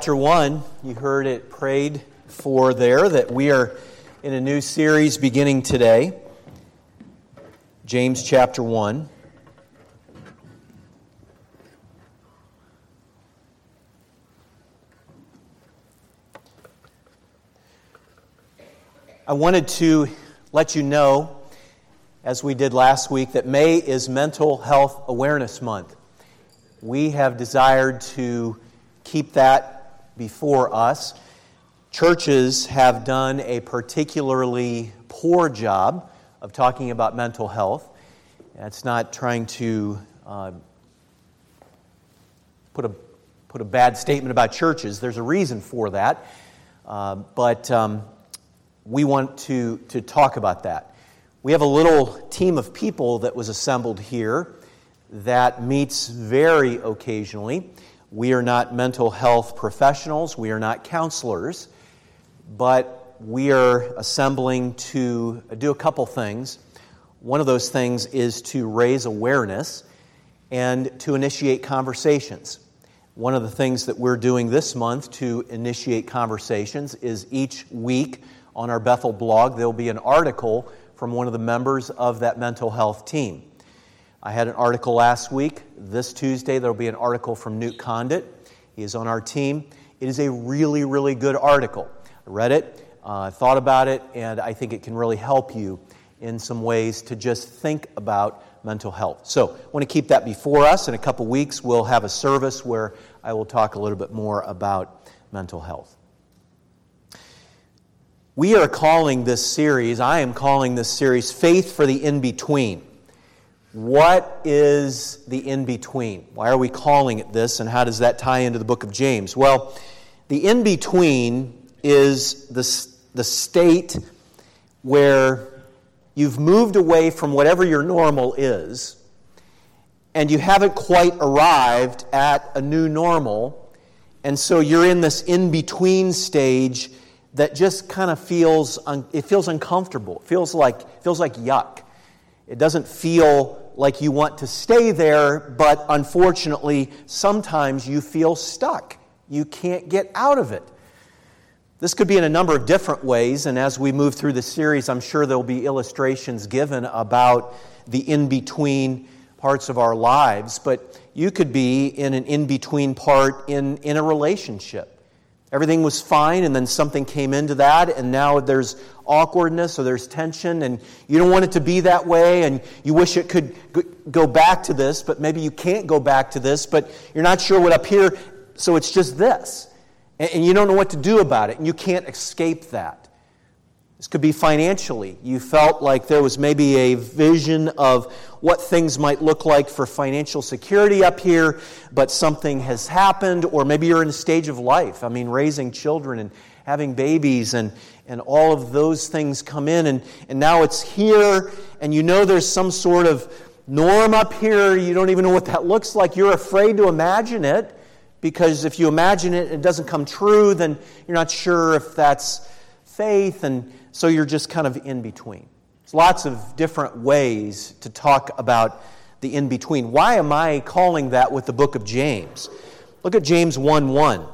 chapter 1, you heard it prayed for there, that we are in a new series beginning today. James chapter 1. I wanted to let you know, as we did last week, that May is Mental Health Awareness Month. We have desired to keep that before us. Churches have done a particularly poor job of talking about mental health. It's not trying to put a bad statement about churches. There's a reason for that. But we want to talk about that. We have a little team of people that was assembled here that meets very occasionally. We are not mental health professionals. We are not counselors. But we are assembling to do a couple things. One of those things is to raise awareness and to initiate conversations. One of the things that we're doing this month to initiate conversations is each week on our Bethel blog, there will be an article from one of the members of that mental health team. I had an article last week. This Tuesday, there will be an article from Newt Condit. He is on our team. It is a really, really good article. I read it, thought about it, and I think it can really help you in some ways to just think about mental health. So I want to keep that before us. In a couple weeks, we'll have a service where I will talk a little bit more about mental health. We are calling this series, I am calling this series, Faith for the In-Between. What is the in-between? Why are we calling it this, and how does that tie into the book of James? Well, the in-between is the state where you've moved away from whatever your normal is, and you haven't quite arrived at a new normal, and so you're in this in-between stage that just kind of feels uncomfortable. It feels like yuck. It doesn't feel like you want to stay there, but unfortunately, sometimes you feel stuck. You can't get out of it. This could be in a number of different ways, and as we move through the series, I'm sure there will be illustrations given about the in-between parts of our lives, but you could be in an in-between part in a relationship. Everything was fine, and then something came into that, and now there's awkwardness or there's tension, and you don't want it to be that way, and you wish it could go back to this, but maybe you can't go back to this, but you're not sure what up here, so it's just this. And you don't know what to do about it, and you can't escape that. This could be financially. You felt like there was maybe a vision of what things might look like for financial security up here, but something has happened, or maybe you're in a stage of life. I mean, raising children and having babies and all of those things come in, and now it's here, and you know there's some sort of norm up here. You don't even know what that looks like. You're afraid to imagine it, because if you imagine it and it doesn't come true, then you're not sure if that's faith, and so you're just kind of in between. There's lots of different ways to talk about the in-between. Why am I calling that with the book of James? Look at James 1:1.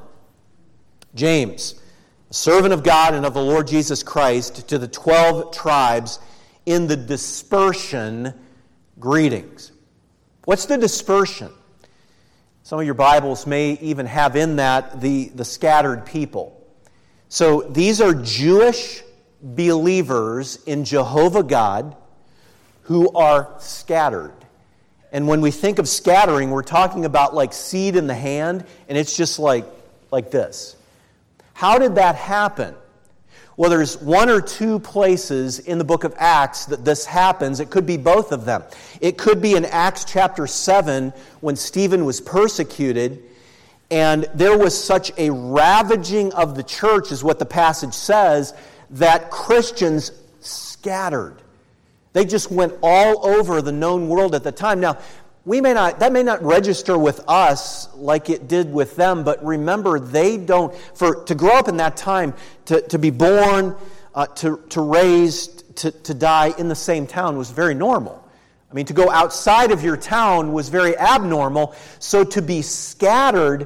James, a servant of God and of the Lord Jesus Christ, to the 12 tribes in the dispersion, greetings. What's the dispersion? Some of your Bibles may even have in that the scattered people. So these are Jewish believers in Jehovah God who are scattered. And when we think of scattering, we're talking about like seed in the hand, and it's just like this. How did that happen? Well, there's one or two places in the book of Acts that this happens. It could be both of them. It could be in Acts chapter 7 when Stephen was persecuted, and there was such a ravaging of the church, is what the passage says, that Christians scattered. They just went all over the known world at the time. Now, that may not register with us like it did with them, but remember, to grow up in that time, to be born, to raise, to die in the same town was very normal. I mean, to go outside of your town was very abnormal. So to be scattered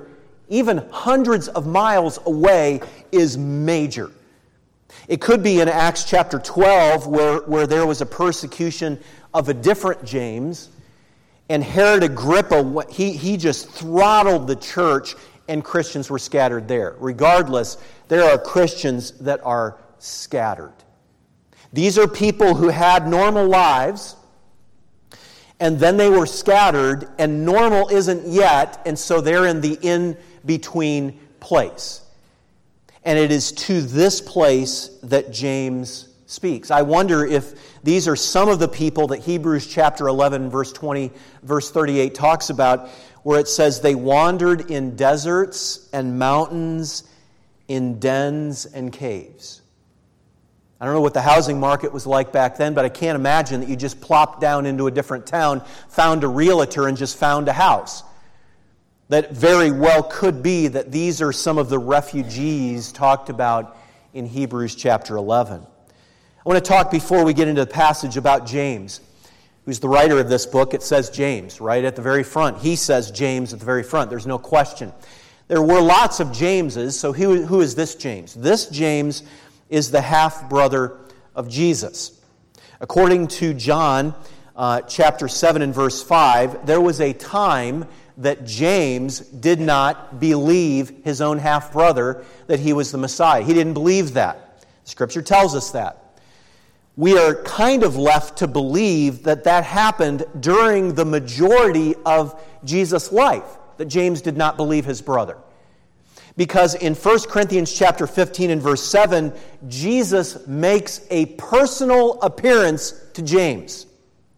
even hundreds of miles away, is major. It could be in Acts chapter 12 where there was a persecution of a different James, and Herod Agrippa, he just throttled the church, and Christians were scattered there. Regardless, there are Christians that are scattered. These are people who had normal lives, and then they were scattered, and normal isn't yet, and so they're in the in-between place. And it is to this place that James speaks. I wonder if these are some of the people that Hebrews chapter 11, verse 38 talks about, where it says they wandered in deserts and mountains, in dens and caves. I don't know what the housing market was like back then, but I can't imagine that you just plopped down into a different town, found a realtor, and just found a house. That very well could be that these are some of the refugees talked about in Hebrews chapter 11. I want to talk before we get into the passage about James, who's the writer of this book. It says James right at the very front. He says James at the very front. There's no question. There were lots of Jameses, so who is this James? This James is the half-brother of Jesus. According to John chapter 7 and verse 5, there was a time that James did not believe his own half-brother that he was the Messiah. He didn't believe that. Scripture tells us that. We are kind of left to believe that that happened during the majority of Jesus' life, that James did not believe his brother. Because in 1 Corinthians chapter 15 and verse 7, Jesus makes a personal appearance to James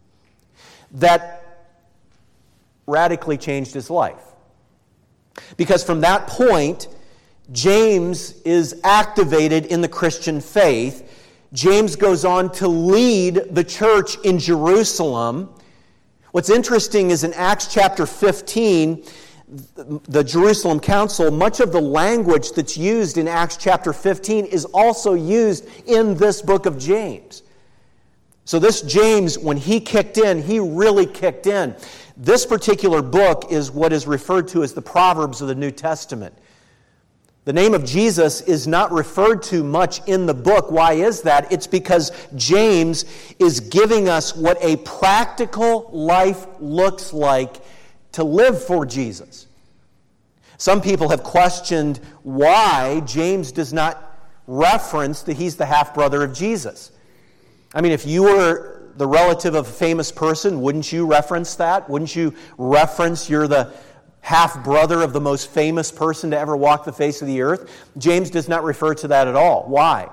that radically changed his life. Because from that point, James is activated in the Christian faith. James goes on to lead the church in Jerusalem. What's interesting is in Acts chapter 15, the Jerusalem Council, much of the language that's used in Acts chapter 15 is also used in this book of James. So this James, when he kicked in, he really kicked in. This particular book is what is referred to as the Proverbs of the New Testament. The name of Jesus is not referred to much in the book. Why is that? It's because James is giving us what a practical life looks like to live for Jesus. Some people have questioned why James does not reference that he's the half-brother of Jesus. I mean, if you were the relative of a famous person, wouldn't you reference that? Wouldn't you reference you're the half-brother of the most famous person to ever walk the face of the earth? James does not refer to that at all. Why?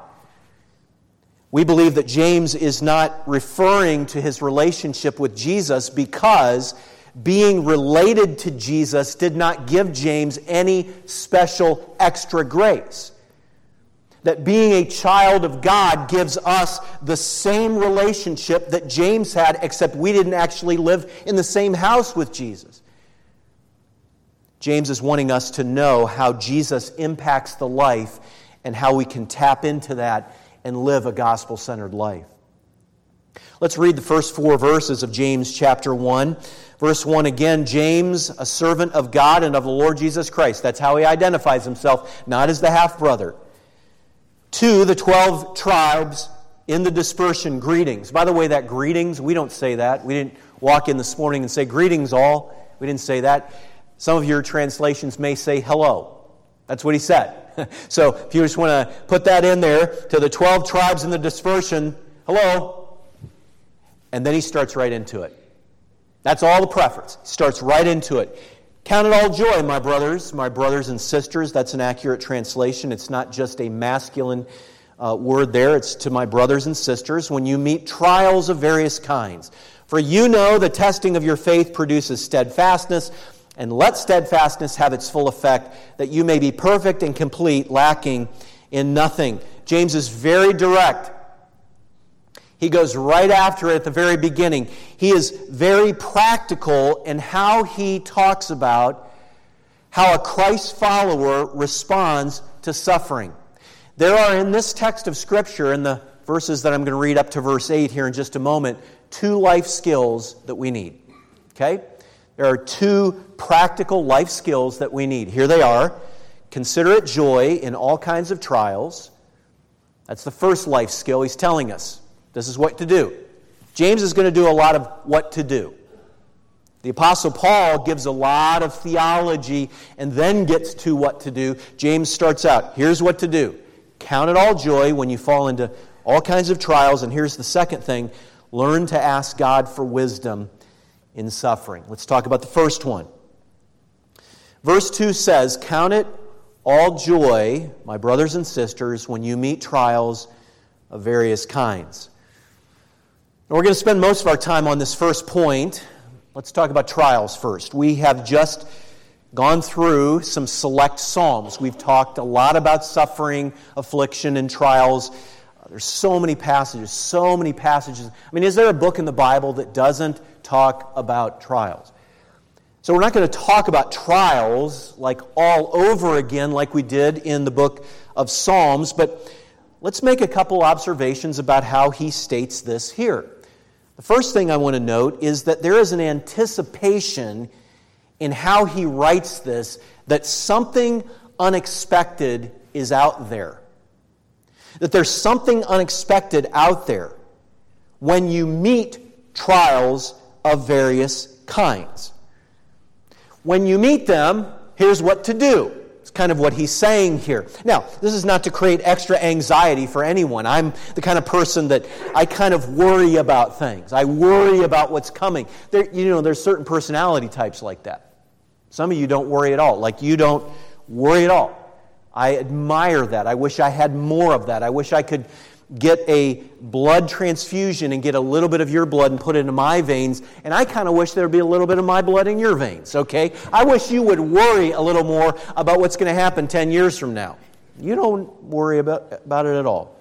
We believe that James is not referring to his relationship with Jesus because being related to Jesus did not give James any special extra grace. That being a child of God gives us the same relationship that James had, except we didn't actually live in the same house with Jesus. James is wanting us to know how Jesus impacts the life and how we can tap into that and live a gospel-centered life. Let's read the first 4 verses of James chapter 1. Verse 1 again, James, a servant of God and of the Lord Jesus Christ. That's how he identifies himself, not as the half-brother. To the 12 tribes in the dispersion, greetings. By the way, that greetings, we don't say that. We didn't walk in this morning and say, greetings all. We didn't say that. Some of your translations may say hello. That's what he said. So if you just want to put that in there, to the 12 tribes in the dispersion, hello. And then he starts right into it. That's all the preface. He starts right into it. Count it all joy, my brothers and sisters. That's an accurate translation. It's not just a masculine word there. It's to my brothers and sisters when you meet trials of various kinds. For you know the testing of your faith produces steadfastness, and let steadfastness have its full effect, that you may be perfect and complete, lacking in nothing. James is very direct. He goes right after it at the very beginning. He is very practical in how he talks about how a Christ follower responds to suffering. There are in this text of Scripture, in the verses that I'm going to read up to verse 8 here in just a moment, 2 life skills that we need. Okay? There are two practical life skills that we need. Here they are. Consider it joy in all kinds of trials. That's the first life skill he's telling us. This is what to do. James is going to do a lot of what to do. The Apostle Paul gives a lot of theology and then gets to what to do. James starts out, here's what to do. Count it all joy when you fall into all kinds of trials. And here's the second thing. Learn to ask God for wisdom in suffering. Let's talk about the first one. Verse 2 says, count it all joy, my brothers and sisters, when you meet trials of various kinds. And we're going to spend most of our time on this first point. Let's talk about trials first. We have just gone through some select Psalms. We've talked a lot about suffering, affliction, and trials. There's so many passages. I mean, is there a book in the Bible that doesn't talk about trials? So we're not going to talk about trials like all over again like we did in the book of Psalms, but let's make a couple observations about how he states this here. The first thing I want to note is that there is an anticipation in how he writes this that something unexpected is out there. That there's something unexpected out there when you meet trials of various kinds. When you meet them, here's what to do. It's kind of what he's saying here. Now, this is not to create extra anxiety for anyone. I'm the kind of person that I kind of worry about things. I worry about what's coming. There's certain personality types like that. Some of you don't worry at all. Like you don't worry at all. I admire that. I wish I had more of that. I wish I could get a blood transfusion and get a little bit of your blood and put it into my veins. And I kind of wish there would be a little bit of my blood in your veins, okay? I wish you would worry a little more about what's going to happen 10 years from now. You don't worry about it at all.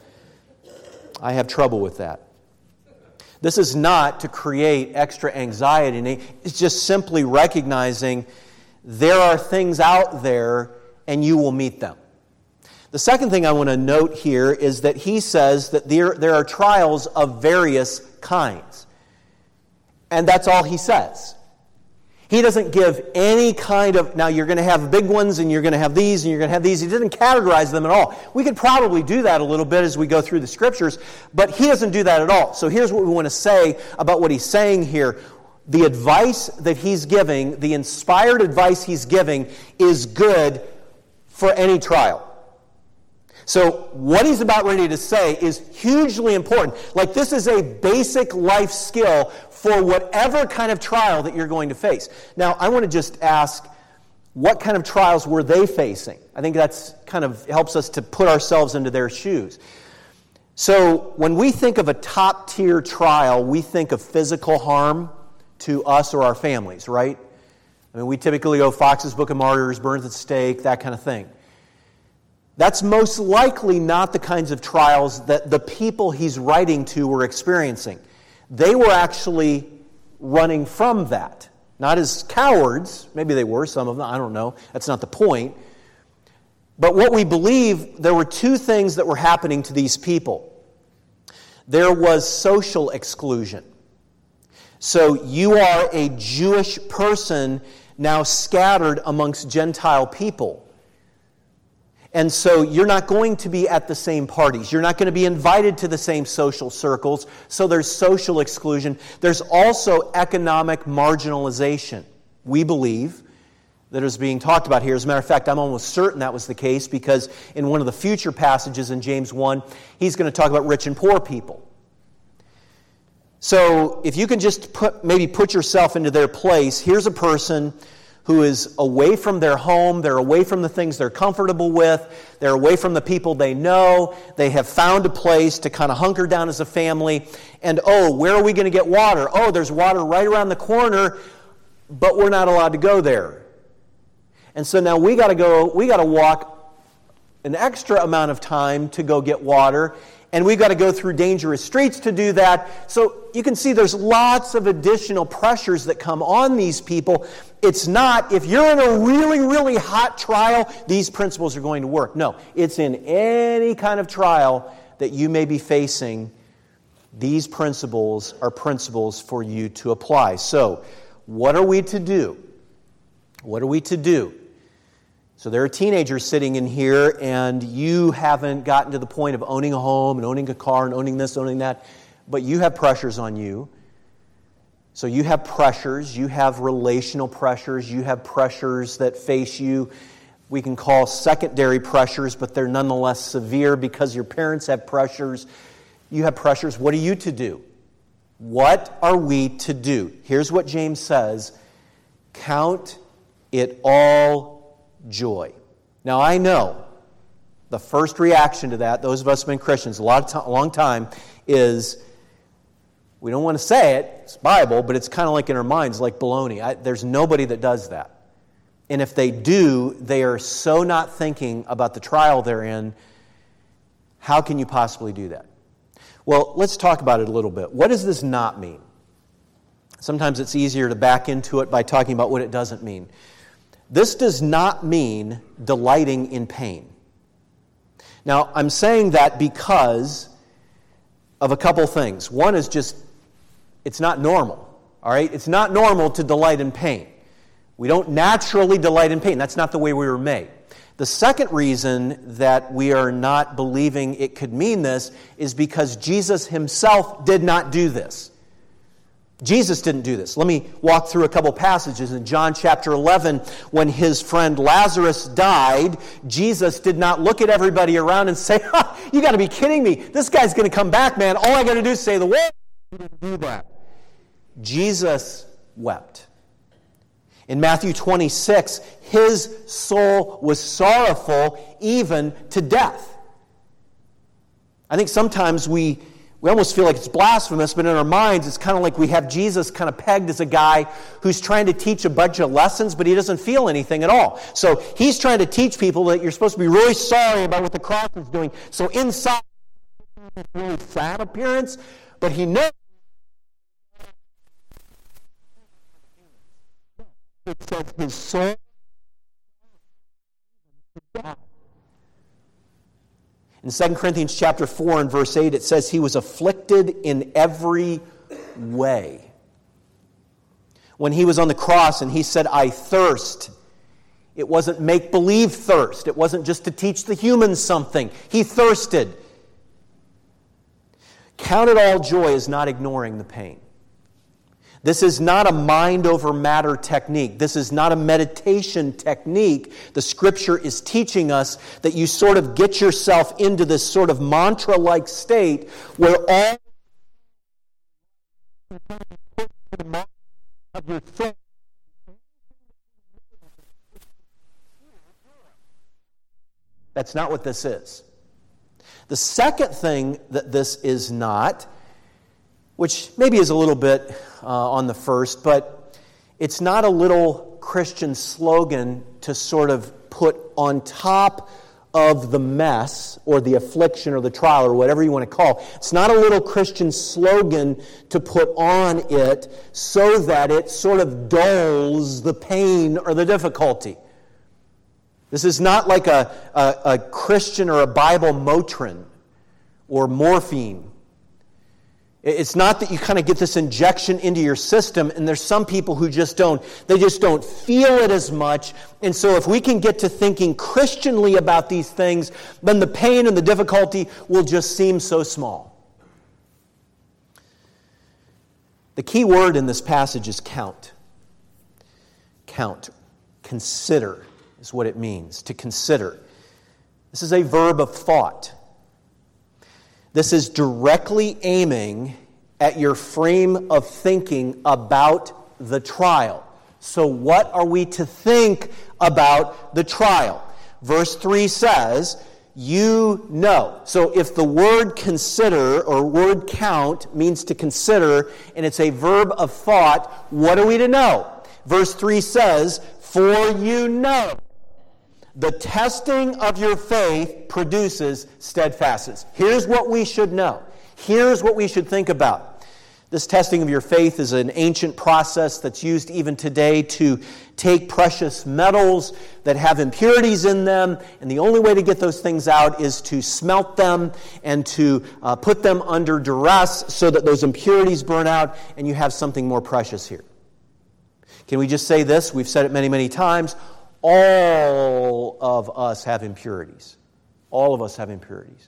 I have trouble with that. This is not to create extra anxiety. It's just simply recognizing there are things out there and you will meet them. The second thing I want to note here is that he says that there are trials of various kinds. And that's all he says. He doesn't give any kind of, now you're going to have big ones and you're going to have these and you're going to have these. He doesn't categorize them at all. We could probably do that a little bit as we go through the Scriptures, but he doesn't do that at all. So here's what we want to say about what he's saying here. The advice that he's giving, the inspired advice he's giving, is good for any trial. So what he's about ready to say is hugely important. Like this is a basic life skill for whatever kind of trial that you're going to face. Now, I want to just ask, what kind of trials were they facing? I think that's kind of helps us to put ourselves into their shoes. So when we think of a top-tier trial, we think of physical harm to us or our families, right? I mean, we typically go Fox's Book of Martyrs, burns at the stake, that kind of thing. That's most likely not the kinds of trials that the people he's writing to were experiencing. They were actually running from that. Not as cowards. Maybe they were, some of them. I don't know. That's not the point. But what we believe, there were two things that were happening to these people. There was social exclusion. So you are a Jewish person now scattered amongst Gentile people. And so you're not going to be at the same parties. You're not going to be invited to the same social circles. So there's social exclusion. There's also economic marginalization. We believe that is being talked about here. As a matter of fact, I'm almost certain that was the case because in one of the future passages in James 1, he's going to talk about rich and poor people. So if you can just put yourself into their place, here's a person who is away from their home, they're away from the things they're comfortable with, they're away from the people they know, they have found a place to kind of hunker down as a family, and where are we going to get water? There's water right around the corner, but we're not allowed to go there. And so now we got to walk an extra amount of time to go get water, and we've got to go through dangerous streets to do that. So you can see there's lots of additional pressures that come on these people. It's not, if you're in a really, really hot trial, these principles are going to work. No, it's in any kind of trial that you may be facing, these principles are principles for you to apply. So, What are we to do? What are we to do? So there are teenagers sitting in here, and you haven't gotten to the point of owning a home and owning a car and owning this, owning that, but you have pressures on you. So you have pressures, you have relational pressures, you have pressures that face you. We can call secondary pressures, but they're nonetheless severe because your parents have pressures. You have pressures. What are you to do? What are we to do? Here's what James says. Count it all joy. Now I know the first reaction to that, those of us who have been Christians a long time, is we don't want to say it, it's Bible, but it's kind of like in our minds, like baloney. There's nobody that does that. And if they do, they are so not thinking about the trial they're in. How can you possibly do that? Well, let's talk about it a little bit. What does this not mean? Sometimes it's easier to back into it by talking about what it doesn't mean. This does not mean delighting in pain. Now, I'm saying that because of a couple things. One is just, it's not normal. All right? It's not normal to delight in pain. We don't naturally delight in pain. That's not the way we were made. The second reason that we are not believing it could mean this is because Jesus himself did not do this. Jesus didn't do this. Let me walk through a couple passages. In John chapter 11, when his friend Lazarus died, Jesus did not look at everybody around and say, you got to be kidding me. This guy's going to come back, man. All I got to do is say the word. He didn't do that. Jesus wept. In Matthew 26, his soul was sorrowful even to death. I think sometimes we almost feel like it's blasphemous, but in our minds it's kind of like we have Jesus kind of pegged as a guy who's trying to teach a bunch of lessons, but he doesn't feel anything at all. So he's trying to teach people that you're supposed to be really sorry about what the cross is doing. So inside, it's a really sad appearance, but he knows. It says his soul. In 2 Corinthians chapter 4 and verse 8, it says he was afflicted in every way. When he was on the cross and he said, I thirst, it wasn't make-believe thirst. It wasn't just to teach the humans something. He thirsted. Count it all joy is not ignoring the pain. This is not a mind over matter technique. This is not a meditation technique. The Scripture is teaching us that you sort of get yourself into this sort of mantra-like state where all of your soul. That's not what this is. The second thing that this is not, which maybe is a little bit on the first, but it's not a little Christian slogan to sort of put on top of the mess or the affliction or the trial or whatever you want to call it. It's not a little Christian slogan to put on it so that it sort of dulls the pain or the difficulty. This is not like a Christian or a Bible Motrin or morphine. It's not that you kind of get this injection into your system, and there's some people who just don't feel it as much. And so if we can get to thinking Christianly about these things, then the pain and the difficulty will just seem so small. The key word in this passage is count. Count. Consider is what it means, to consider. This is a verb of thought. This is directly aiming at your frame of thinking about the trial. So what are we to think about the trial? Verse 3 says, you know. So if the word consider or word count means to consider, and it's a verb of thought, what are we to know? Verse 3 says, for you know. The testing of your faith produces steadfastness. Here's what we should know. Here's what we should think about. This testing of your faith is an ancient process that's used even today to take precious metals that have impurities in them, and the only way to get those things out is to smelt them and to put them under duress so that those impurities burn out and you have something more precious here. Can we just say this? We've said it many, many times. All of us have impurities. All of us have impurities.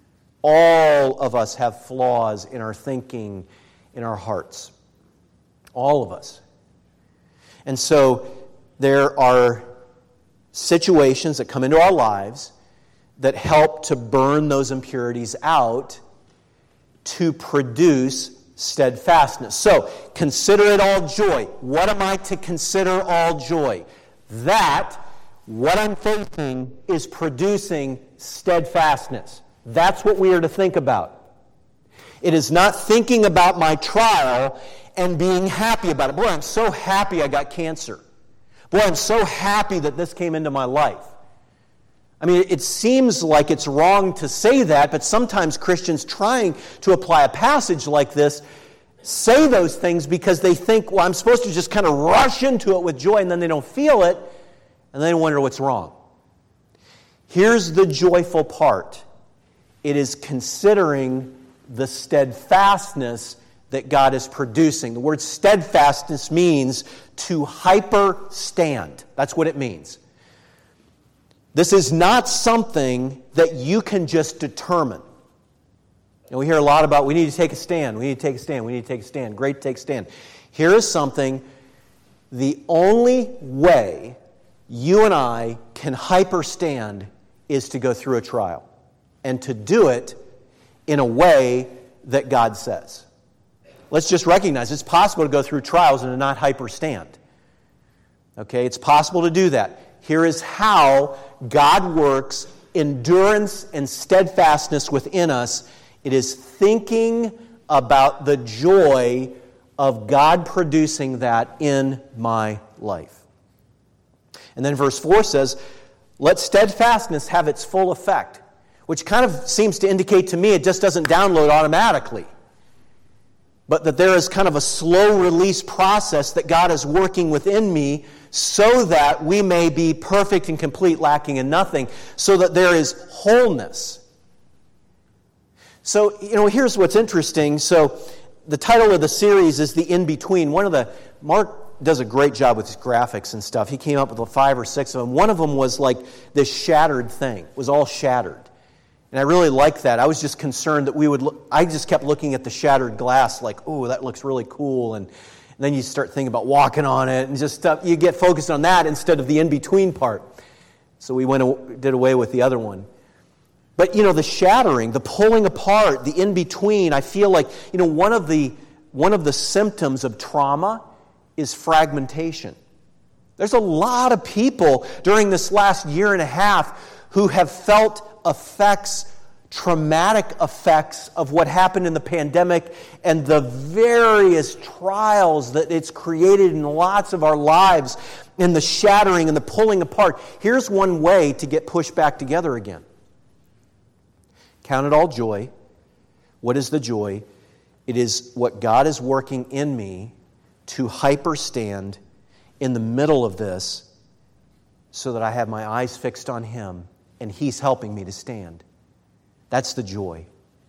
All of us have flaws in our thinking, in our hearts. All of us. And so there are situations that come into our lives that help to burn those impurities out to produce steadfastness. So, consider it all joy. What am I to consider all joy? That, what I'm thinking, is producing steadfastness. That's what we are to think about. It is not thinking about my trial and being happy about it. Boy, I'm so happy I got cancer. Boy, I'm so happy that this came into my life. I mean, it seems like it's wrong to say that, but sometimes Christians trying to apply a passage like this say those things because they think, well, I'm supposed to just kind of rush into it with joy, and then they don't feel it, and then they wonder what's wrong. Here's the joyful part. It is considering the steadfastness that God is producing. The word steadfastness means to hyperstand. That's what it means. This is not something that you can just determine. And we hear a lot about, we need to take a stand, we need to take a stand, we need to take a stand. Great, to take a stand. Here is something, the only way you and I can hyperstand is to go through a trial. And to do it in a way that God says. Let's just recognize it's possible to go through trials and to not hyperstand. Okay, it's possible to do that. Here is how God works endurance and steadfastness within us. It is thinking about the joy of God producing that in my life. And then verse 4 says, let steadfastness have its full effect, which kind of seems to indicate to me it just doesn't download automatically, but that there is kind of a slow release process that God is working within me so that we may be perfect and complete, lacking in nothing, so that there is wholeness. So, here's what's interesting. So, the title of the series is The In-Between. Mark does a great job with his graphics and stuff. He came up with 5 or 6 of them. One of them was like this shattered thing. It was all shattered. And I really liked that. I was just concerned that I just kept looking at the shattered glass like, oh, that looks really cool. And then you start thinking about walking on it and just stuff. You get focused on that instead of the in-between part. So we did away with the other one. But, the shattering, the pulling apart, the in-between, I feel like, one of the symptoms of trauma is fragmentation. There's a lot of people during this last year and a half who have felt traumatic effects of what happened in the pandemic and the various trials that it's created in lots of our lives and the shattering and the pulling apart. Here's one way to get pushed back together again. Count it all joy. What is the joy? It is what God is working in me to hyperstand in the middle of this so that I have my eyes fixed on Him and He's helping me to stand. That's the joy.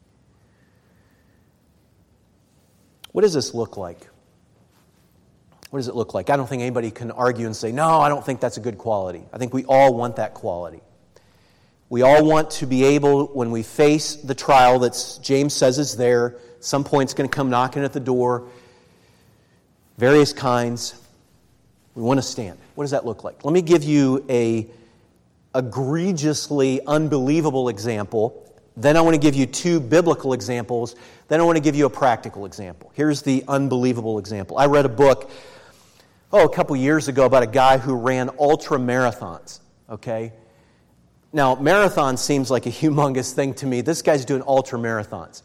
What does this look like? What does it look like? I don't think anybody can argue and say, no, I don't think that's a good quality. I think we all want that quality. We all want to be able, when we face the trial that James says is there, some point it's going to come knocking at the door, various kinds, we want to stand. What does that look like? Let me give you a egregiously unbelievable example. Then I want to give you 2 biblical examples. Then I want to give you a practical example. Here's the unbelievable example. I read a book, a couple years ago about a guy who ran ultra marathons. Okay? Now, marathon seems like a humongous thing to me. This guy's doing ultra marathons.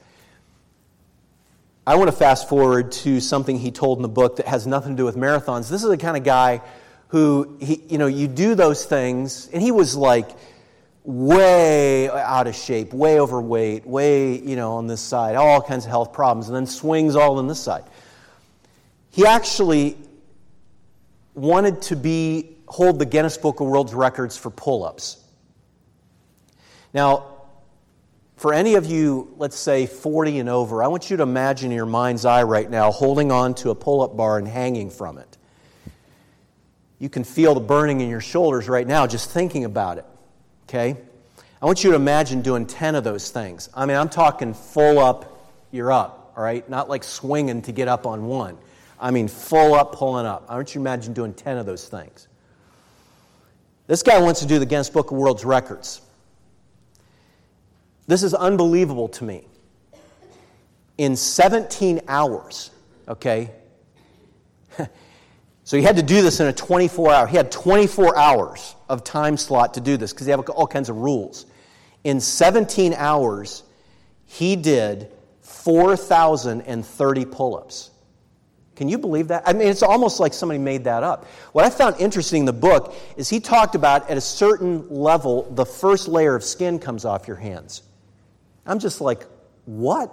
I want to fast forward to something he told in the book that has nothing to do with marathons. This is the kind of guy who, you do those things, and he was like way out of shape, way overweight, way, on this side, all kinds of health problems, and then swings all on this side. He actually wanted to hold the Guinness Book of World Records for pull-ups. Now, for any of you, let's say 40 and over, I want you to imagine in your mind's eye right now holding on to a pull-up bar and hanging from it. You can feel the burning in your shoulders right now just thinking about it, okay? I want you to imagine doing 10 of those things. I mean, I'm talking full up, you're up, all right? Not like swinging to get up on one. I mean, full up, pulling up. I want you to imagine doing 10 of those things. This guy wants to do the Guinness Book of World Records. This is unbelievable to me. In 17 hours, okay? So he had to do this in a 24-hour. He had 24 hours of time slot to do this because they have all kinds of rules. In 17 hours, he did 4,030 pull-ups. Can you believe that? I mean, it's almost like somebody made that up. What I found interesting in the book is he talked about at a certain level, the first layer of skin comes off your hands. I'm just like, what?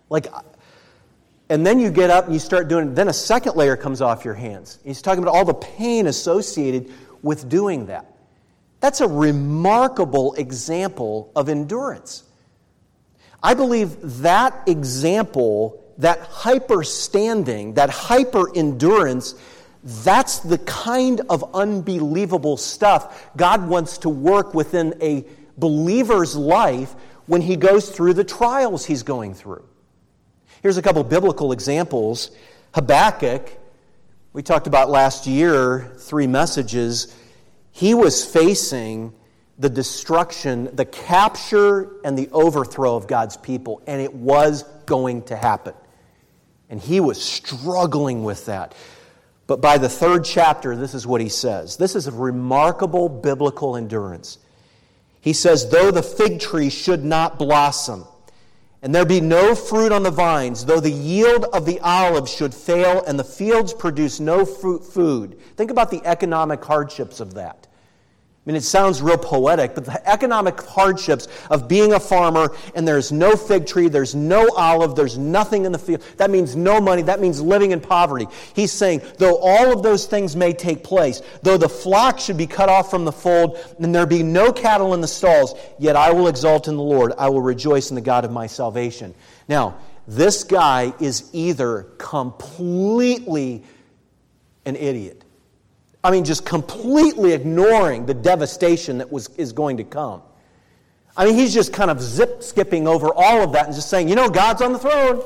And then you get up and you start doing it. Then a second layer comes off your hands. He's talking about all the pain associated with doing that. That's a remarkable example of endurance. I believe that example, that hyper-standing, that hyper-endurance, that's the kind of unbelievable stuff God wants to work within a believer's life when he goes through the trials he's going through. Here's a couple biblical examples. Habakkuk, we talked about last year, 3 messages. He was facing the destruction, the capture and the overthrow of God's people, and it was going to happen. And he was struggling with that. But by the 3rd chapter, this is what he says. This is a remarkable biblical endurance. He says, though the fig tree should not blossom, and there be no fruit on the vines, though the yield of the olive should fail, and the fields produce no food. Think about the economic hardships of that. I mean, it sounds real poetic, but the economic hardships of being a farmer, and there's no fig tree, there's no olive, there's nothing in the field. That means no money. That means living in poverty. He's saying, though all of those things may take place, though the flock should be cut off from the fold, and there be no cattle in the stalls, yet I will exult in the Lord. I will rejoice in the God of my salvation. Now, this guy is either completely an idiot. I mean, just completely ignoring the devastation that is going to come. I mean, he's just kind of skipping over all of that and just saying, God's on the throne.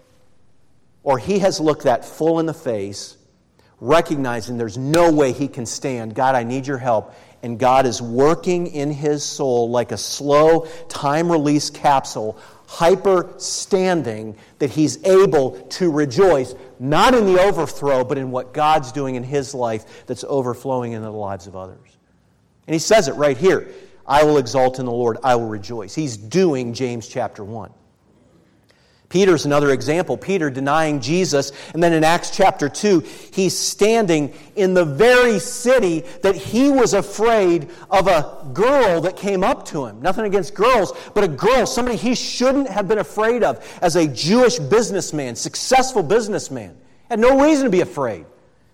Or he has looked that full in the face, recognizing there's no way he can stand. God, I need your help. And God is working in his soul like a slow time-release capsule, hyper-standing, that he's able to rejoice, not in the overthrow, but in what God's doing in his life that's overflowing into the lives of others. And he says it right here, I will exult in the Lord, I will rejoice. He's doing James chapter 1. Peter's another example. Peter denying Jesus, and then in Acts chapter 2, he's standing in the very city that he was afraid of a girl that came up to him. Nothing against girls, but a girl, somebody he shouldn't have been afraid of as a Jewish businessman, successful businessman. Had no reason to be afraid.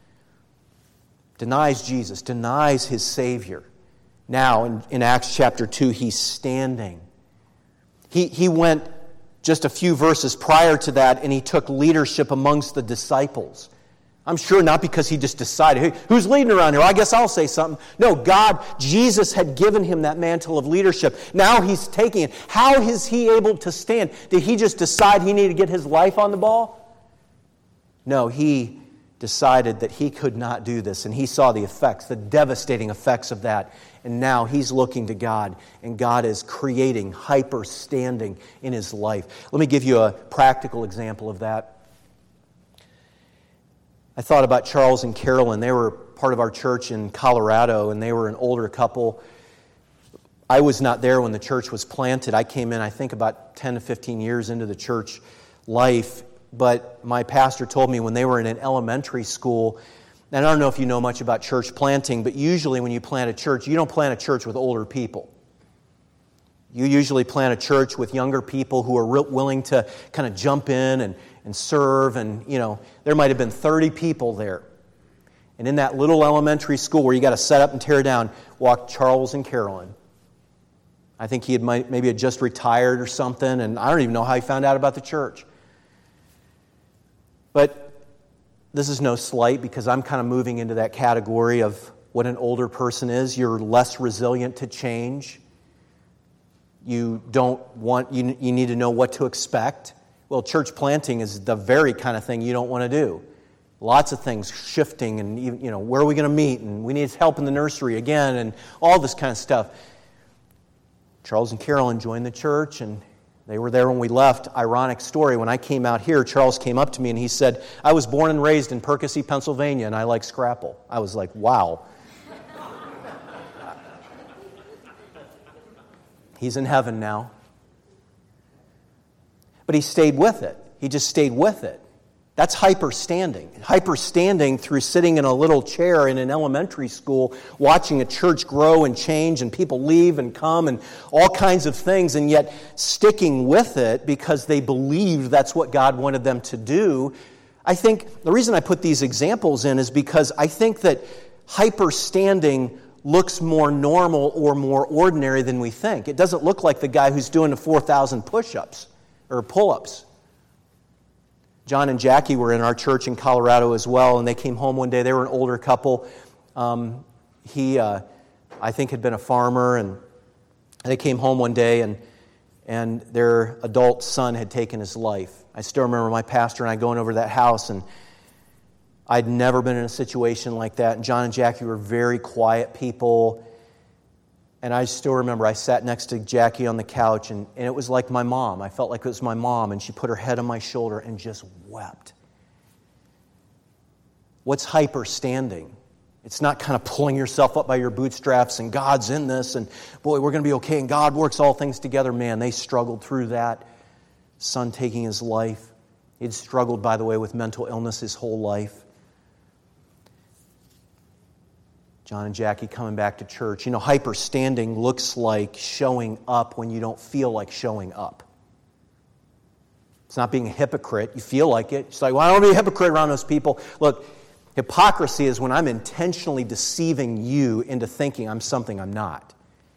Denies Jesus, denies his Savior. Now, in Acts chapter 2, he's standing. He went just a few verses prior to that, and he took leadership amongst the disciples. I'm sure not because he just decided, hey, who's leading around here? I guess I'll say something. No, Jesus had given him that mantle of leadership. Now he's taking it. How is he able to stand? Did he just decide he needed to get his life on the ball? No, he decided that he could not do this, and he saw the effects, the devastating effects of that. And now he's looking to God, and God is creating hyper-standing in his life. Let me give you a practical example of that. I thought about Charles and Carolyn. They were part of our church in Colorado, and they were an older couple. I was not there when the church was planted. I came in, I think, about 10 to 15 years into the church life. But my pastor told me when they were in an elementary school, and I don't know if you know much about church planting, but usually when you plant a church, you don't plant a church with older people. You usually plant a church with younger people who are willing to kind of jump in and serve. And, there might have been 30 people there. And in that little elementary school where you got to set up and tear down, walked Charles and Carolyn. I think he had maybe had just retired or something, and I don't even know how he found out about the church. But This is no slight because I'm kind of moving into that category of what an older person is. You're less resilient to change. You need to know what to expect. Well, church planting is the very kind of thing you don't want to do. Lots of things shifting, and where are we going to meet, and we need help in the nursery again, and all this kind of stuff. Charles and Carolyn joined the church, and they were there when we left. Ironic story, when I came out here, Charles came up to me and he said, I was born and raised in Percy, Pennsylvania, and I like Scrapple. I was like, wow. He's in heaven now. But he stayed with it. He just stayed with it. That's hyperstanding. Hyperstanding through sitting in a little chair in an elementary school, watching a church grow and change and people leave and come and all kinds of things, and yet sticking with it because they believed that's what God wanted them to do. I think the reason I put these examples in is because I think that hyperstanding looks more normal or more ordinary than we think. It doesn't look like the guy who's doing the 4,000 push-ups or pull-ups. John and Jackie were in our church in Colorado as well, and they came home one day. They were an older couple. He, I think, had been a farmer, and they came home one day, and their adult son had taken his life. I still remember my pastor and I going over to that house, and I'd never been in a situation like that. And John and Jackie were very quiet people. And I still remember I sat next to Jackie on the couch, and it was like my mom. I felt like it was my mom, and she put her head on my shoulder and just wept. What's hyperstanding? It's not kind of pulling yourself up by your bootstraps and God's in this, and boy, we're going to be okay, and God works all things together. Man, they struggled through that. Son taking his life. He'd struggled, by the way, with mental illness his whole life. John and Jackie coming back to church. Hyperstanding looks like showing up when you don't feel like showing up. It's not being a hypocrite. You feel like it. It's like, well, I don't want to be a hypocrite around those people. Look, hypocrisy is when I'm intentionally deceiving you into thinking I'm something I'm not.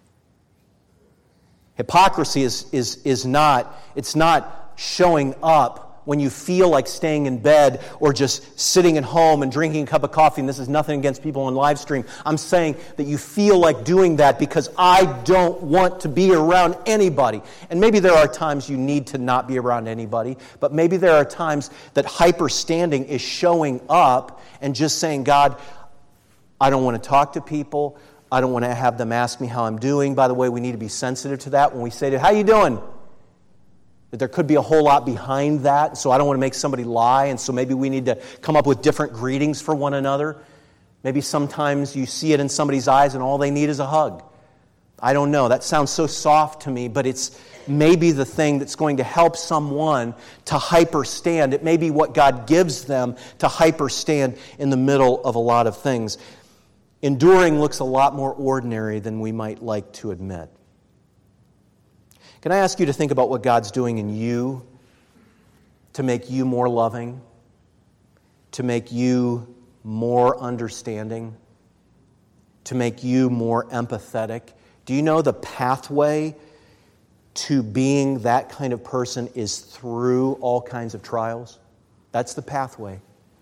Hypocrisy is not showing up when you feel like staying in bed or just sitting at home and drinking a cup of coffee, and this is nothing against people on live stream. I'm saying that you feel like doing that because I don't want to be around anybody. And maybe there are times you need to not be around anybody, but maybe there are times that hyperstanding is showing up and just saying, God, I don't want to talk to people. I don't want to have them ask me how I'm doing. By the way, we need to be sensitive to that when we say to, how you doing? That there could be a whole lot behind that, so I don't want to make somebody lie, and so maybe we need to come up with different greetings for one another. Maybe sometimes you see it in somebody's eyes and all they need is a hug. I don't know. That sounds so soft to me, but it's maybe the thing that's going to help someone to hyperstand. It may be what God gives them to hyperstand in the middle of a lot of things. Enduring looks a lot more ordinary than we might like to admit. Can I ask you to think about what God's doing in you to make you more loving, to make you more understanding, to make you more empathetic? Do you know the pathway to being that kind of person is through all kinds of trials? That's the pathway.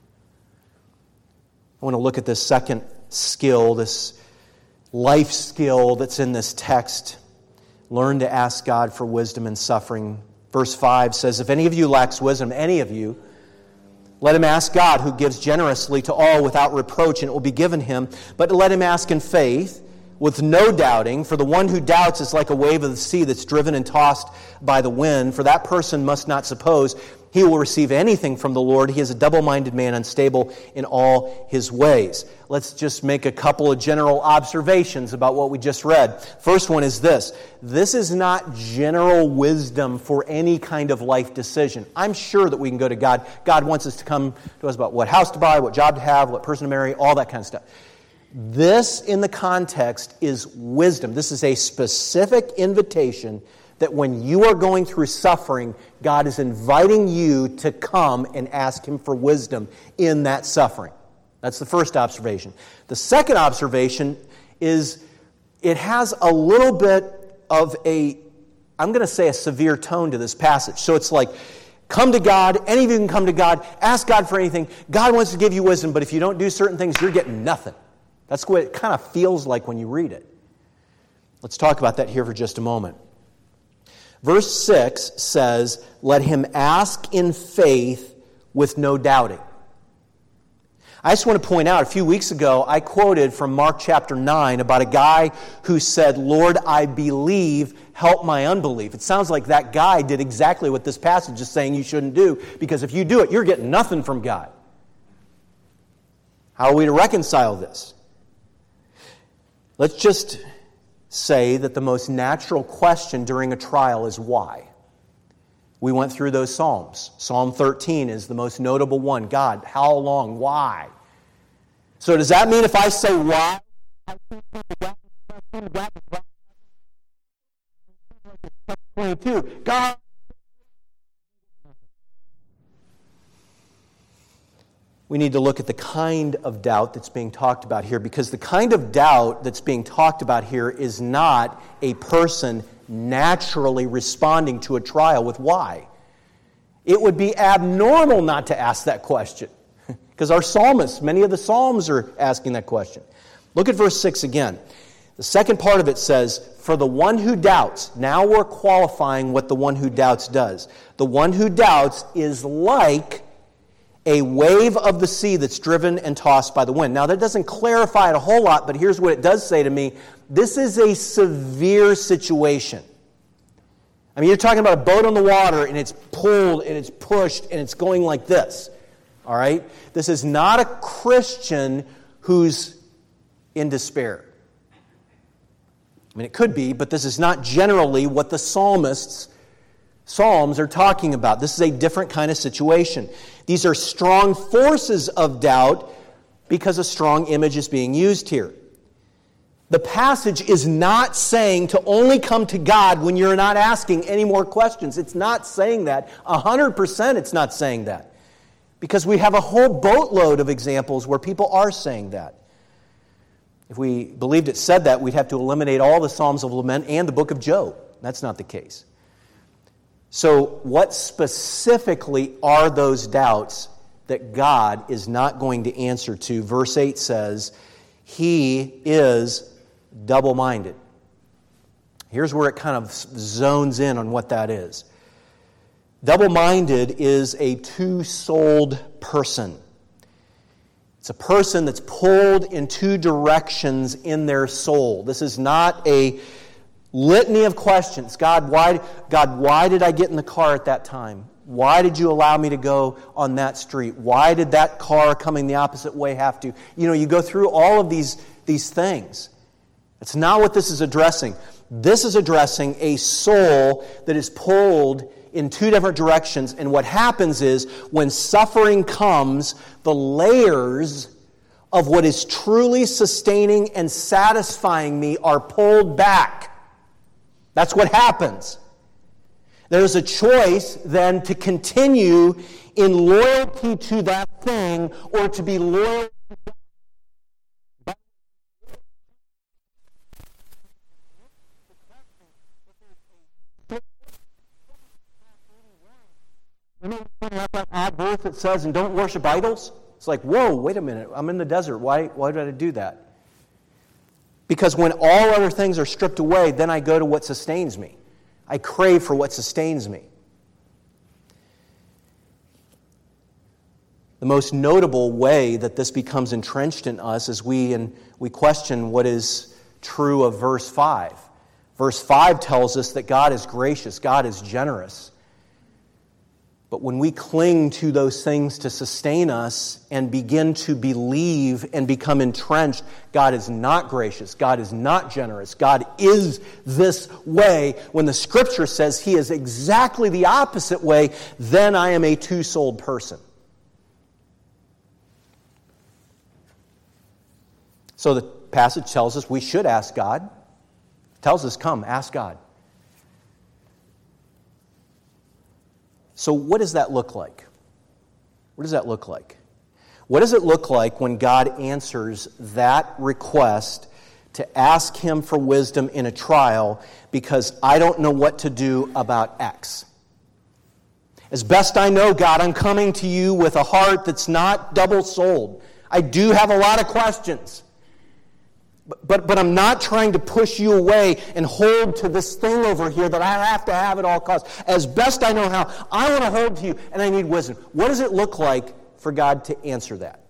I want to look at this second skill, this life skill that's in this text. Learn to ask God for wisdom in suffering. Verse 5 says, if any of you lacks wisdom, any of you, let him ask God, who gives generously to all without reproach, and it will be given him. But let him ask in faith, with no doubting, for the one who doubts is like a wave of the sea that's driven and tossed by the wind. For that person must not suppose he will receive anything from the Lord. He is a double-minded man, unstable in all his ways. Let's just make a couple of general observations about what we just read. First one is this. This is not general wisdom for any kind of life decision. I'm sure that we can go to God. God wants us to come to us about what house to buy, what job to have, what person to marry, all that kind of stuff. This, in the context, is wisdom. This is a specific invitation that when you are going through suffering, God is inviting you to come and ask Him for wisdom in that suffering. That's the first observation. The second observation is it has a little bit of I'm going to say a severe tone to this passage. So it's like, Come to God. Any of you can come to God. Ask God for anything. God wants to give you wisdom, but if you don't do certain things, you're getting nothing. That's what it kind of feels like when you read it. Let's talk about that here for just a moment. Verse 6 says, let him ask in faith with no doubting. I just want to point out, a few weeks ago, I quoted from Mark chapter 9 about a guy who said, Lord, I believe, help my unbelief. It sounds like that guy did exactly what this passage is saying you shouldn't do, because if you do it, you're getting nothing from God. How are we to reconcile this? Let's just say that the most natural question during a trial is why. We went through those Psalms. Psalm 13 is the most notable one. God, how long? Why? So does that mean if I say why? God. We need to look at the kind of doubt that's being talked about here, because the kind of doubt that's being talked about here is not a person naturally responding to a trial with why. It would be abnormal not to ask that question, because our psalmists, many of the psalms are asking that question. Look at verse 6 again. The second part of it says, for the one who doubts, now we're qualifying what the one who doubts does. The one who doubts is like a wave of the sea that's driven and tossed by the wind. Now, that doesn't clarify it a whole lot, but here's what it does say to me. This is a severe situation. I mean, you're talking about a boat on the water, and it's pulled, and it's pushed, and it's going like this. All right? This is not a Christian who's in despair. I mean, it could be, but this is not generally what the Psalms are talking about. This is a different kind of situation. These are strong forces of doubt because a strong image is being used here. The passage is not saying to only come to God when you're not asking any more questions. It's not saying that. 100% it's not saying that. Because we have a whole boatload of examples where people are saying that. If we believed it said that, we'd have to eliminate all the Psalms of Lament and the book of Job. That's not the case. So what specifically are those doubts that God is not going to answer to? Verse 8 says, he is double-minded. Here's where it kind of zones in on what that is. Double-minded is a two-souled person. It's a person that's pulled in two directions in their soul. This is not a litany of questions. God, why did I get in the car at that time? Why did you allow me to go on that street? Why did that car coming the opposite way have to? You go through all of these things. It's not what this is addressing. This is addressing a soul that is pulled in two different directions. And what happens is, when suffering comes, the layers of what is truly sustaining and satisfying me are pulled back. That's what happens. There's a choice then to continue in loyalty to that thing or to be loyal to God. That odd verse that says, and don't worship idols? It's like, whoa, wait a minute, I'm in the desert. Why did I do that? Because when all other things are stripped away, then I go to what sustains me. I crave for what sustains me. The most notable way that this becomes entrenched in us is we question what is true of verse 5. Verse 5 tells us that God is gracious, God is generous. But when we cling to those things to sustain us and begin to believe and become entrenched, God is not gracious, God is not generous, God is this way. When the Scripture says He is exactly the opposite way, then I am a two-souled person. So the passage tells us we should ask God. It tells us, come, ask God. So what does that look like? What does that look like? What does it look like when God answers that request to ask Him for wisdom in a trial because I don't know what to do about X? As best I know, God, I'm coming to you with a heart that's not double-souled. I do have a lot of questions. But I'm not trying to push you away and hold to this thing over here that I have to have at all costs. As best I know how, I want to hold to you, and I need wisdom. What does it look like for God to answer that?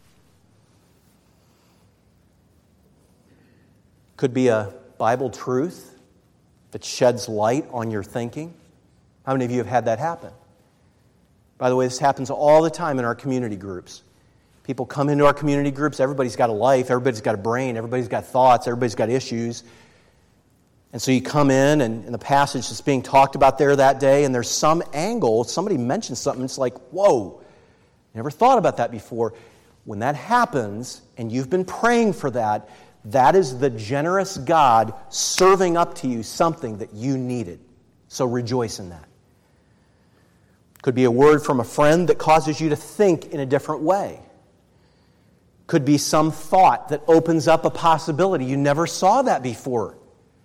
Could be a Bible truth that sheds light on your thinking. How many of you have had that happen? By the way, this happens all the time in our community groups. People come into our community groups, everybody's got a life, everybody's got a brain, everybody's got thoughts, everybody's got issues. And so you come in, and the passage that's being talked about there that day, and there's some angle, somebody mentions something, it's like, whoa, never thought about that before. When that happens, and you've been praying for that, that is the generous God serving up to you something that you needed. So rejoice in that. Could be a word from a friend that causes you to think in a different way. Could be some thought that opens up a possibility. You never saw that before.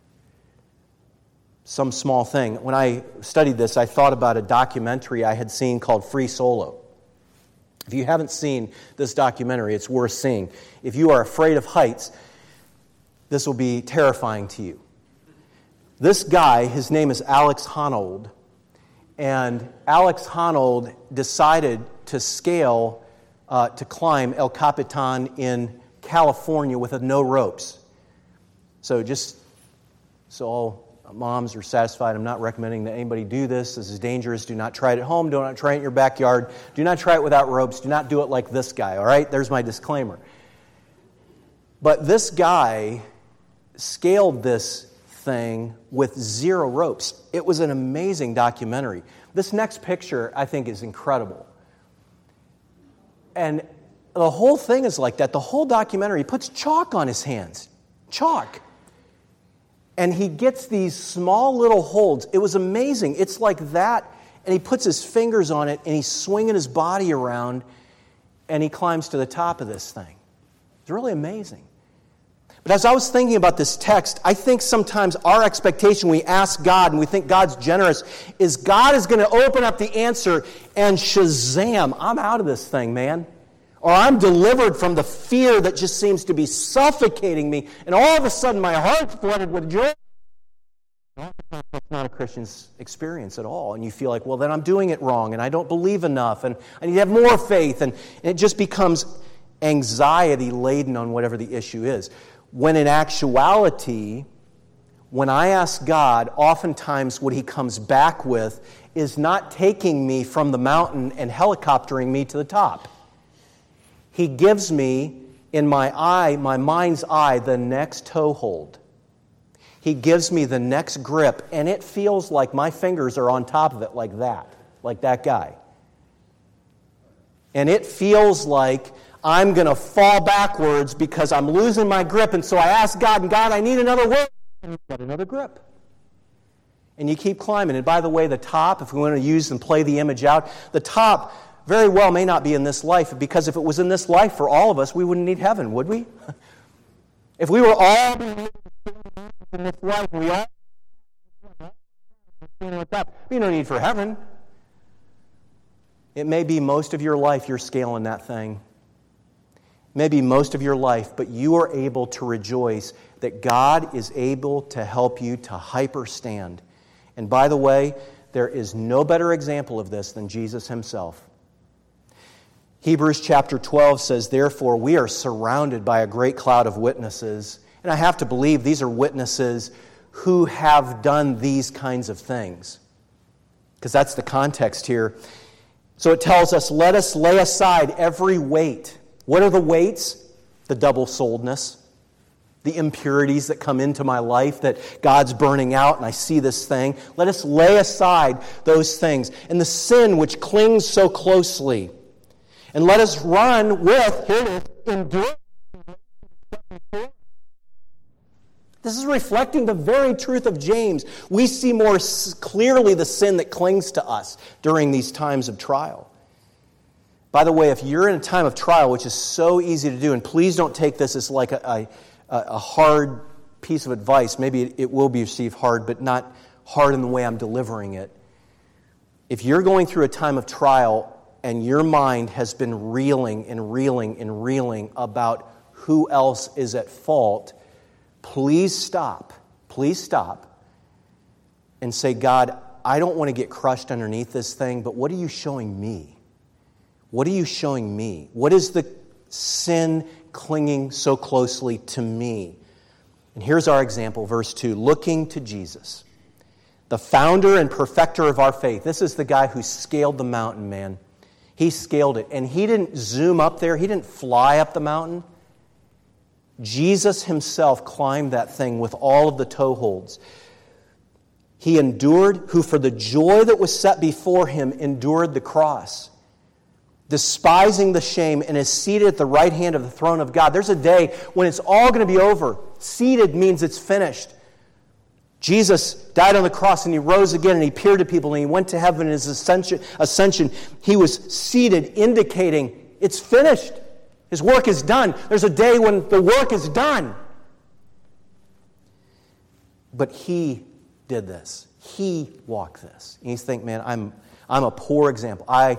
Some small thing. When I studied this, I thought about a documentary I had seen called Free Solo. If you haven't seen this documentary, it's worth seeing. If you are afraid of heights, this will be terrifying to you. This guy, his name is Alex Honnold, and Alex Honnold decided to climb El Capitan in California with no ropes. So just so all moms are satisfied, I'm not recommending that anybody do this. This is dangerous. Do not try it at home. Do not try it in your backyard. Do not try it without ropes. Do not do it like this guy, all right? There's my disclaimer. But this guy scaled this thing with 0 ropes. It was an amazing documentary. This next picture, I think, is incredible. And the whole thing is like that. The whole documentary, he puts chalk on his hands. Chalk. And he gets these small little holds. It was amazing. It's like that. And he puts his fingers on it, and he's swinging his body around, and he climbs to the top of this thing. It's really amazing. But as I was thinking about this text, I think sometimes our expectation, we ask God and we think God's generous, is God is going to open up the answer and shazam, I'm out of this thing, man. Or I'm delivered from the fear that just seems to be suffocating me, and all of a sudden my heart's flooded with joy. That's not a Christian's experience at all. And you feel like, well, then I'm doing it wrong, and I don't believe enough, and I need to have more faith, and it just becomes anxiety-laden on whatever the issue is. When in actuality, when I ask God, oftentimes what He comes back with is not taking me from the mountain and helicoptering me to the top. He gives me, in my mind's eye, the next toehold. He gives me the next grip, and it feels like my fingers are on top of it like that guy. And it feels like I'm going to fall backwards because I'm losing my grip. And so I ask God, and God, I need another word. And you've got another grip. And you keep climbing. And by the way, the top, if we want to use and play the image out, the top very well may not be in this life, because if it was in this life for all of us, we wouldn't need heaven, would we? If we were all in this life, we all we no need for heaven. It may be most of your life you're scaling that thing. Maybe most of your life, but you are able to rejoice that God is able to help you to hyperstand. And by the way, there is no better example of this than Jesus Himself. Hebrews chapter 12 says, therefore, we are surrounded by a great cloud of witnesses. And I have to believe these are witnesses who have done these kinds of things, because that's the context here. So it tells us, let us lay aside every weight. What are the weights? The double-souledness, the impurities that come into my life that God's burning out, and I see this thing. Let us lay aside those things. And the sin which clings so closely. And let us run with, here it is, endurance. This is reflecting the very truth of James. We see more clearly the sin that clings to us during these times of trial. By the way, if you're in a time of trial, which is so easy to do, and please don't take this as like a hard piece of advice. Maybe it will be received hard, but not hard in the way I'm delivering it. If you're going through a time of trial and your mind has been reeling and reeling and reeling about who else is at fault, please stop. Please stop and say, God, I don't want to get crushed underneath this thing, but what are you showing me? What are you showing me? What is the sin clinging so closely to me? And here's our example, verse 2, looking to Jesus, the founder and perfecter of our faith. This is the guy who scaled the mountain, man. He scaled it. And he didn't zoom up there. He didn't fly up the mountain. Jesus himself climbed that thing with all of the toeholds. He endured, who for the joy that was set before him endured the cross, despising the shame, and is seated at the right hand of the throne of God. There's a day when it's all going to be over. Seated means it's finished. Jesus died on the cross and he rose again and he appeared to people and he went to heaven in his ascension. He was seated, indicating it's finished. His work is done. There's a day when the work is done. But he did this. He walked this. And you think, man, I'm a poor example. I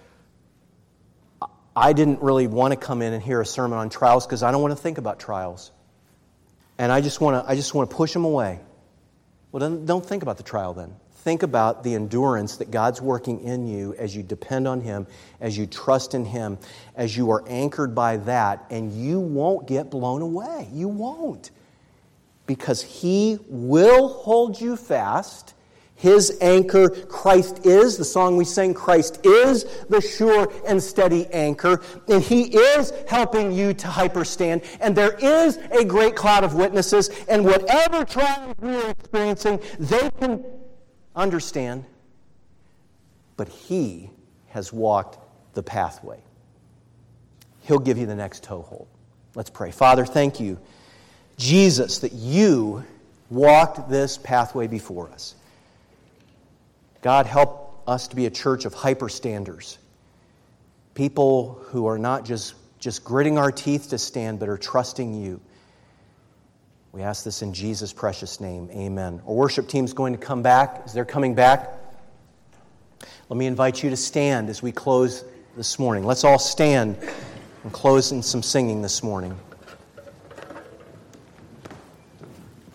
didn't really want to come in and hear a sermon on trials because I don't want to think about trials. And I just want to push them away. Well, then don't think about the trial then. Think about the endurance that God's working in you as you depend on Him, as you trust in Him, as you are anchored by that, and you won't get blown away. You won't. Because He will hold you fast. His anchor, Christ is, the song we sang, Christ is the sure and steady anchor, and He is helping you to hyperstand, and there is a great cloud of witnesses, and whatever trials we are experiencing, they can understand, but He has walked the pathway. He'll give you the next toehold. Let's pray. Father, thank you, Jesus, that you walked this pathway before us. God, help us to be a church of hyperstanders. People who are not just gritting our teeth to stand, but are trusting you. We ask this in Jesus' precious name. Amen. Our worship team's going to come back. As they're coming back, let me invite you to stand as we close this morning. Let's all stand and close in some singing this morning.